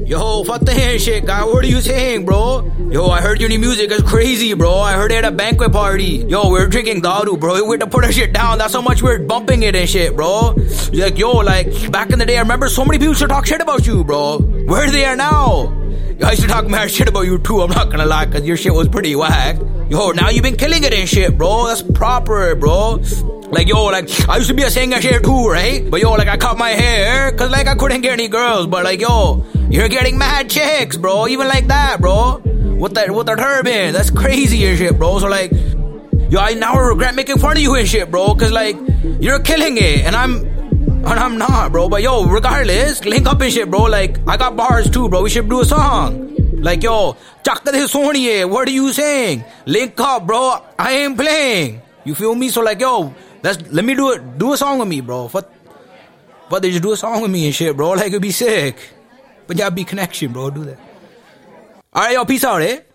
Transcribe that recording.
Yo, fuck the hand shit, guy. What are you saying, bro? Yo, I heard your new music is crazy, bro. I heard it at a banquet party. Yo, we're drinking daru, bro. We had to put our shit down. That's how much we're bumping it and shit, bro. Like, yo, like, back in the day, I remember so many people used to talk shit about you, bro. Where they are now? Yo, I used to talk mad shit about you too, I'm not gonna lie, cause your shit was pretty whack. Yo, now you've been killing it and shit, bro. That's proper, bro. Like, yo, like, I used to be a singer shit too, right? But yo, like, I cut my hair, cause like, I couldn't get any girls. But like, yo, you're getting mad chicks, bro. Even like that, bro. With the turban. That's crazy and shit, bro. So like, yo, I now regret making fun of you and shit, bro. Cause like, you're killing it. And I'm not, bro. But yo, regardless, link up and shit, bro. Like, I got bars too, bro. We should do a song. Like, yo, chakka de soniye. What are you saying? Link up, bro. I ain't playing. You feel me? So like, yo, let me do a song with me, bro. But they just do a song with me and shit, bro. Like, it'd be sick. Punjabi connection, bro. Do that. Alright, yo, peace out, eh?